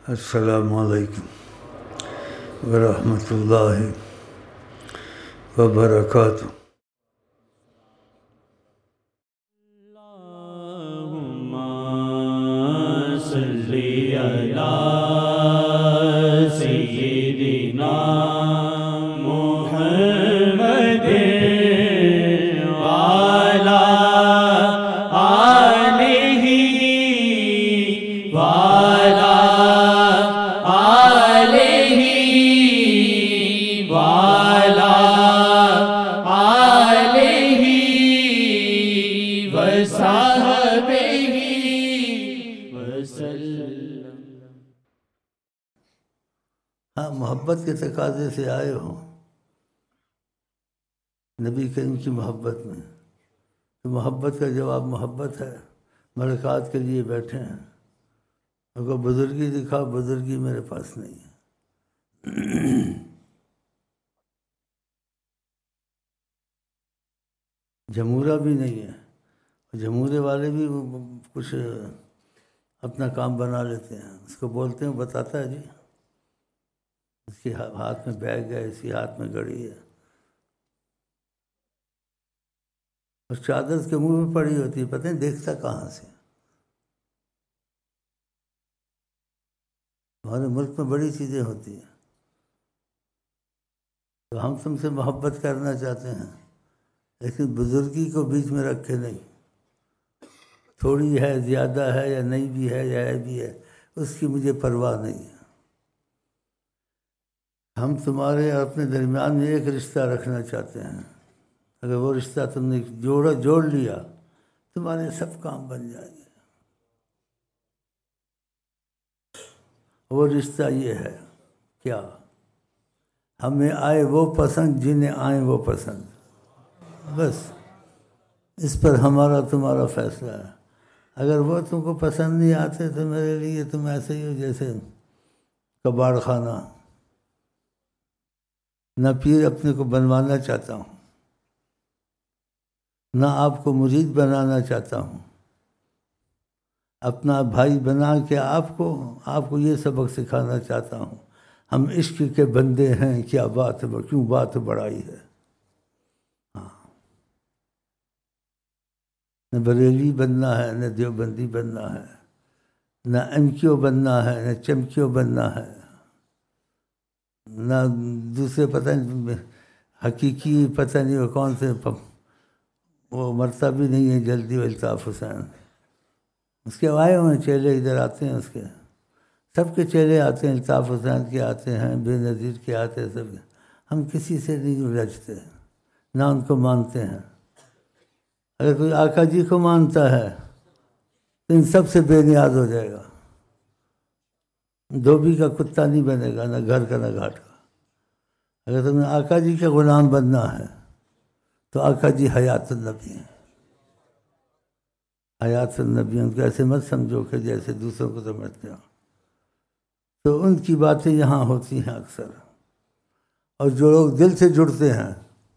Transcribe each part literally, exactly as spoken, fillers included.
السلام علیکم ورحمۃ اللہ وبرکاتہ۔ اللہم صلی علی سیدنا محمد وعلی آلہ وعلی آلہ وعلی آلہ وصحبہ وسلم۔ ہاں، محبت کے تقاضے سے آئے ہوں نبی کریم کی محبت میں، تو محبت کا جواب محبت ہے۔ ملاقات کے لیے بیٹھے ہیں، اگر بزرگی دکھا، بزرگی میرے پاس نہیں ہے۔ جمہورہ بھی نہیں ہے، جمہورے والے بھی وہ کچھ اپنا کام بنا لیتے ہیں، اس کو بولتے ہیں، بتاتا ہے جی اس کے ہاتھ میں بیگ ہے، اس کے ہاتھ میں گھڑی ہے، اور چادر اس کے منہ میں پڑی ہوتی ہے، پتہ نہیں دیکھتا کہاں سے۔ ہمارے ملک میں بڑی چیزیں ہوتی ہیں، تو ہم تم سے محبت کرنا چاہتے ہیں، لیکن بزرگی کو بیچ میں رکھے نہیں۔ تھوڑی ہے، زیادہ ہے، یا نہیں بھی ہے، یا ہے بھی ہے، اس کی مجھے پرواہ نہیں ہے۔ ہم تمہارے اور اپنے درمیان میں ایک رشتہ رکھنا چاہتے ہیں، اگر وہ رشتہ تم نے جوڑا جوڑ لیا، تمہارے سب کام بن جائیں گے۔ وہ رشتہ یہ ہے کیا؟ ہمیں آئے وہ پسند جنہیں آئیں وہ پسند، بس اس پر ہمارا تمہارا فیصلہ ہے۔ اگر وہ تم کو پسند نہیں آتے تو میرے لیے تم ایسے ہی ہو جیسے کباڑ خانہ۔ نہ پیر اپنے کو بنوانا چاہتا ہوں، نہ آپ کو مرید بنانا چاہتا ہوں، اپنا بھائی بنا کے آپ کو آپ کو یہ سبق سکھانا چاہتا ہوں، ہم عشق کے بندے ہیں، کیا بات ہے، کیوں بات بڑائی ہے۔ ہاں، نہ بریلی بننا ہے، نہ دیوبندی بننا ہے، نہ ایم کیو بننا ہے، نہ چمکیو بننا ہے، نہ دوسرے پتہ نہیں حقیقی پتہ نہیں وہ کون سے، وہ مرتا بھی نہیں ہے جلدی، وہ الطاف حسین، اس کے آئے ہوئے چیلے ادھر آتے ہیں، اس کے سب کے چیلے آتے ہیں، الطاف حسین کے آتے ہیں، بے نظیر کے آتے ہیں، سب۔ ہم کسی سے نہیں رجتے، نہ ان کو مانتے ہیں۔ اگر کوئی آقا جی کو مانتا ہے تو ان سب سے بے نیاز ہو جائے گا، دھوبی کا کتا نہیں بنے گا، نہ گھر کا نہ گھاٹ کا۔ اگر تمہیں آقا جی کا غلام بننا ہے تو آقا جی حیات النبی ہیں، حیات النبی، ان کو ایسے مت سمجھو کہ جیسے دوسروں کو سمجھتے ہو۔ تو ان کی باتیں یہاں ہوتی ہیں اکثر، اور جو لوگ دل سے جڑتے ہیں،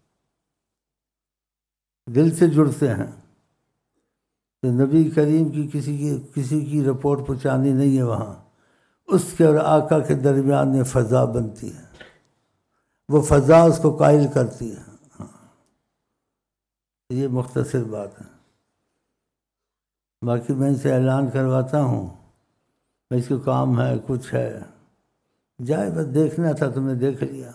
دل سے جڑتے ہیں، تو نبی کریم کی کسی کی کسی کی رپورٹ پہنچانی نہیں ہے وہاں، اس کے اور آقا کے درمیان میں فضا بنتی ہے، وہ فضا اس کو قائل کرتی ہے۔ ہاں، یہ مختصر بات ہے، باقی میں ان سے اعلان کرواتا ہوں، اس کو کام ہے، کچھ ہے، جائے، بس دیکھنا تھا تم نے دیکھ لیا۔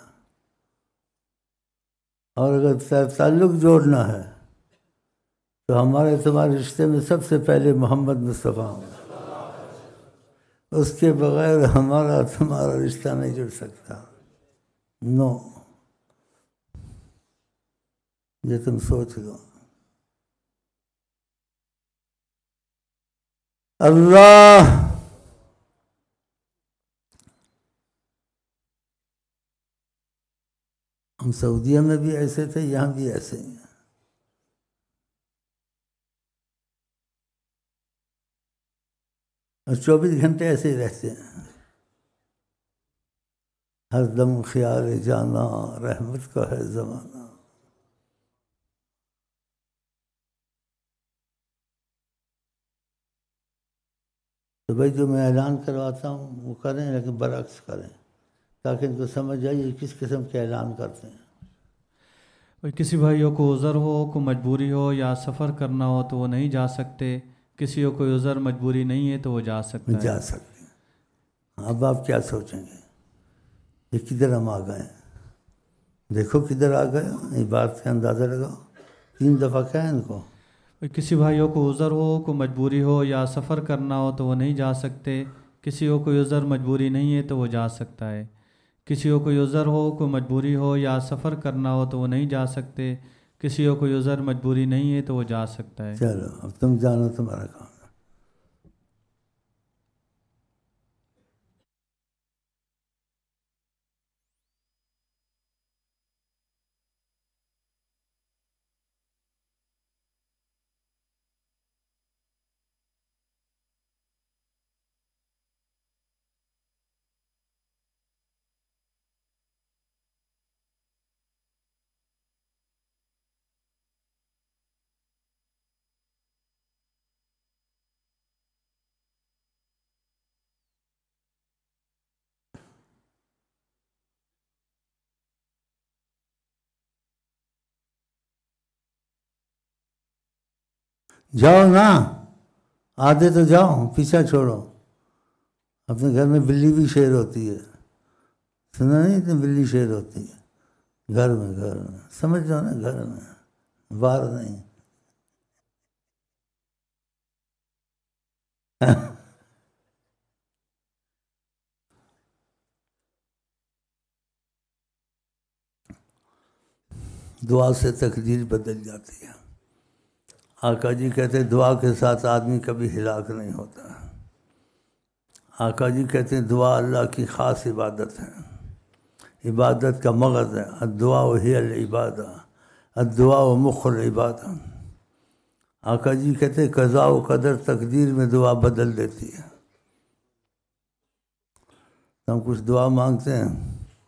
اور اگر تعلق جوڑنا ہے تو ہمارے تمہارے رشتے میں سب سے پہلے محمد مصطفیٰ ہوں، اس کے بغیر ہمارا تمہارا رشتہ نہیں جڑ سکتا، نو، یہ تم سوچ لو۔ اللہ، ہم سعودیہ میں بھی ایسے تھے، یہاں بھی ایسے ہیں، اور چوبیس گھنٹے ایسے ہی رہتے ہیں، ہر دم خیال جانا، رحمت کا ہے زمانہ۔ تو بھائی جو میں اعلان کرواتا ہوں وہ کریں، لیکن برعکس کریں تاکہ ان کو سمجھ آئے یہ کس قسم کے اعلان کرتے ہیں۔ کسی بھائیوں کو عذر ہو، کو مجبوری ہو یا سفر کرنا ہو تو وہ نہیں جا سکتے، کسی کو کوئی عذر مجبوری نہیں ہے تو وہ جا سکتا ہے۔ جا سکتے ہیں۔ اب آپ کیا سوچیں گے یہ کدھر ہم آ گئے ہیں؟ دیکھو کدھر آ گئے، یہ بات کا اندازہ لگاؤ، تین دفعہ کہیں ان کو۔ کسی بھائیوں کو عذر ہو، کو مجبوری ہو یا سفر کرنا ہو تو وہ نہیں جا سکتے، کسی کو کوئی عذر مجبوری نہیں ہے تو وہ جا سکتا ہے۔ کسی کو کوئی عذر ہو، کوئی مجبوری ہو یا سفر کرنا ہو تو وہ نہیں جا سکتے، کسی کو کوئی عذر مجبوری نہیں ہے تو وہ جا سکتا ہے۔ چلو اب تم جانو تمہارا کام ہے۔ جاؤ نا، آدھے تو جاؤ، پیچھا چھوڑو۔ اپنے گھر میں بلی بھی شیر ہوتی ہے، سنا نہیں؟ تو بلی شیر ہوتی ہے گھر میں، گھر میں سمجھ جاؤ نا، گھر میں، باہر نہیں۔ دعا سے تقدیر بدل جاتی ہے۔ آقا جی کہتے ہیں دعا کے ساتھ آدمی کبھی ہلاک نہیں ہوتا۔ آقا جی کہتے ہیں دعا اللہ کی خاص عبادت ہے، عبادت کا مغز ہے۔ الدعاء ہی العبادہ، الدعاء مخ العبادہ۔ آقا جی کہتے ہیں قضاء و قدر تقدیر میں دعا بدل دیتی ہے۔ ہم کچھ دعا مانگتے ہیں،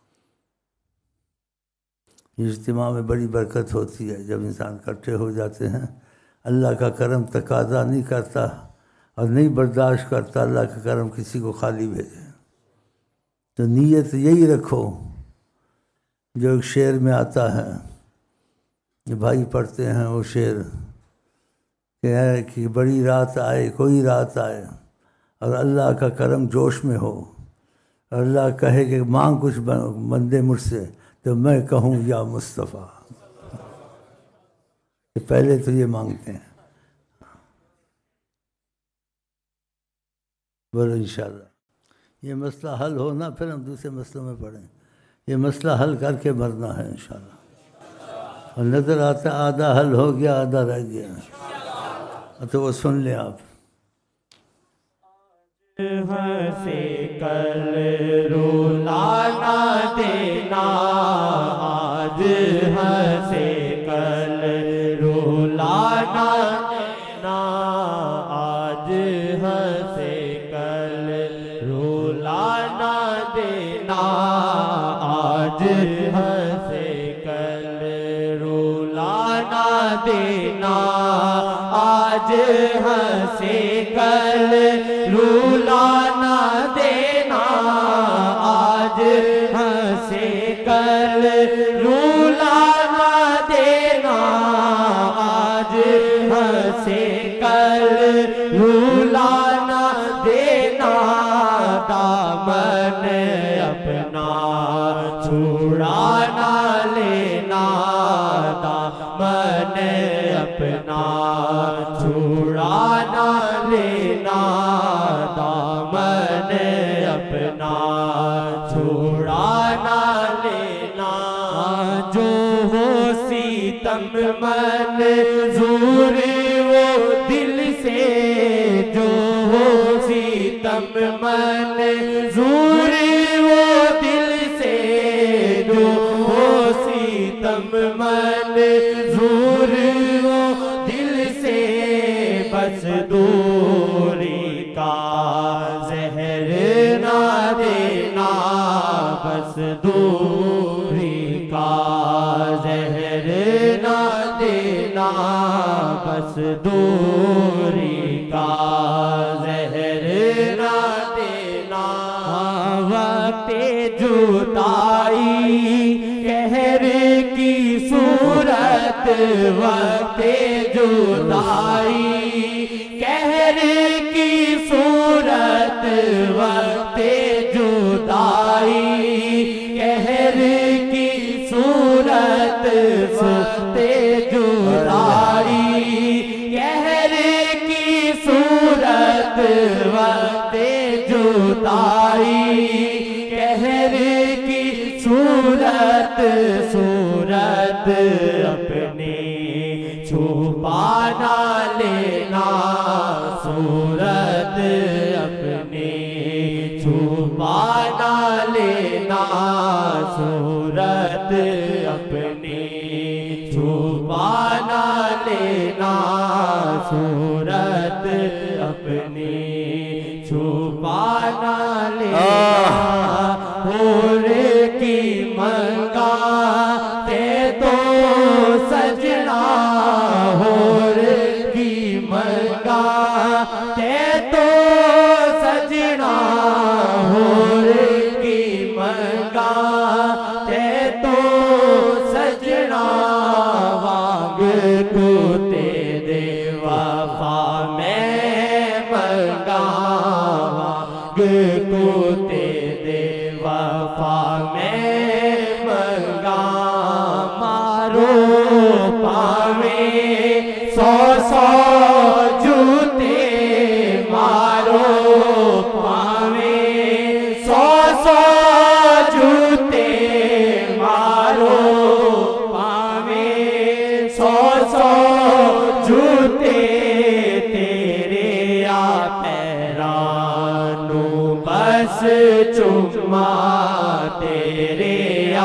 اجتماع میں بڑی برکت ہوتی ہے جب انسان اکٹھے ہو جاتے ہیں۔ اللہ کا کرم تقاضا نہیں کرتا اور نہیں برداشت کرتا اللہ کا کرم کسی کو خالی بھیجے۔ تو نیت یہی رکھو جو ایک شعر میں آتا ہے، جو بھائی پڑھتے ہیں وہ شعر کہ ہے کہ بڑی رات آئے، کوئی رات آئے اور اللہ کا کرم جوش میں ہو، اور اللہ کہے کہ مانگ کچھ بندے مجھ سے، تو میں کہوں یا مصطفیٰ، کہ پہلے تو یہ مانگتے ہیں۔ بولو انشاءاللہ یہ مسئلہ حل ہو نا، پھر ہم دوسرے مسئلوں میں پڑھیں۔ یہ مسئلہ حل کر کے مرنا ہے انشاءاللہ۔ اور نظر آتا آدھا حل ہو گیا، آدھا رہ گیا، تو وہ سن لیں آپ۔ ہنسے کل رولانا دینا، آج ہنسے کل رولانا دینا، آج ہنسے کل رولانا دینا، آج ہنسے کل رولانا دینا، آج ہنسے کل رولانا دینا، آج ہنسے کل رولانا دینا، آج ہنسے کل رولانا دینا، دامن اپنا چھڑانا لینا، دامن اپنا چھڑانا لینا، دامن اپنا چھڑانا لینا، جو ہو ستم منظور وہ دل سے، جو ہو ستم منظور وہ دل سے، جو ہو ستم منظور وہ دل سے، بس دوری کا زہر نہ دینا، بس دوری کا زہر نہ دینا، بس دوری کا زہر وقت جدائی قہر کی صورت وقت جدائی قہر کی صورت وقت جدائی قہر کی صورت وقت جدائی قہر کی صورت وقت جدائی قہر کی صورت صورت اپنی چھپا نہ لینا صورت اپنی چھپا نہ لینا صورت اپنی چھپا نہ لینا صورت اپنی چھپا نہ لینا حور کی منگاتے تو سجنا حور کی منگاتے تو سجنا حور کی منگاتے تو سجنا وانگ کو تیرے وفا میں منگا وانگ کو تیرے وفا میں منگا مارو پاوے سو سو جوتے مارو پاوے سو سو جوتے مارو پاوے سو سو جوتے تیرے آ پیرانوں بس چما تیرے آ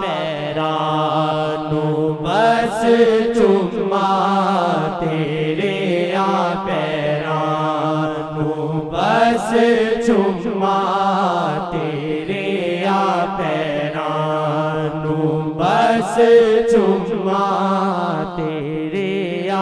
پیرانوں بس چما تیرے آ پیرانوں بس چما تیرے آ پیرانوں بس چما تیرے آ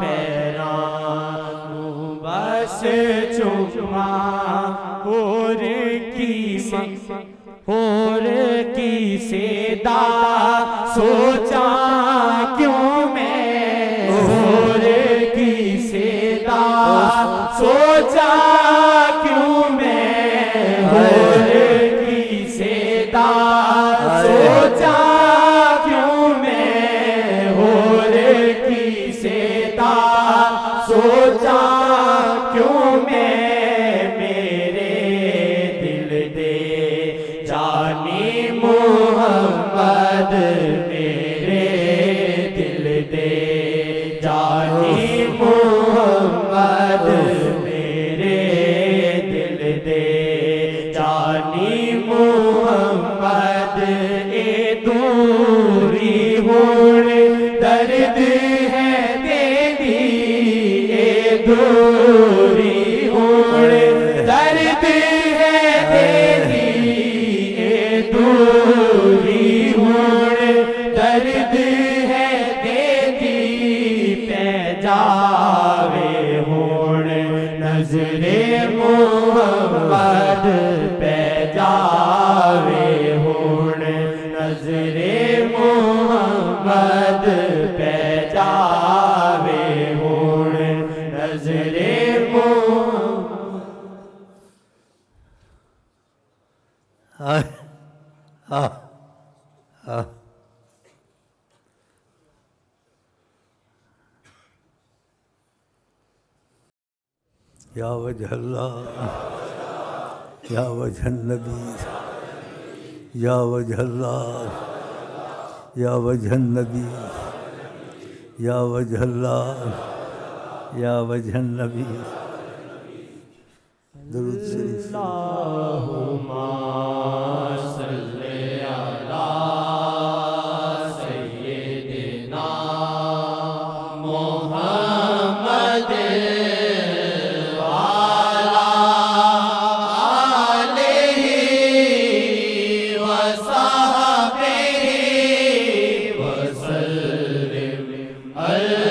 پیرانوں بس چما حور کی حور کی سیدا سوچا کیوں میں حور کی سیدا سوچا کیوں میں حور کی سیدا سوچا کیوں میں حور کی سیدا سوچا کیوں میں میرے دل دے جانی محمد میرے دل دے جانی محمد میرے دل دے جانی محمد اے دوری ہون درد ہے تیری اے دوری ہون درد ہے تیری اے دوری ہون درد ہے تیری پہ جاوے ہون نظر محمد پہ جاوے ہون نظر محمد پہ جاوے ہون نظر محمد ہاں ہاں ہاں یا وجہ اللہ یا وجہ النبی یا وجہ اللہ یا وجہ النبی یا وجہ اللہ یا وجہ النبی درود شریف اللہم صلی علی سیدنا محمد وعلی آلہ وصحبہ وسلم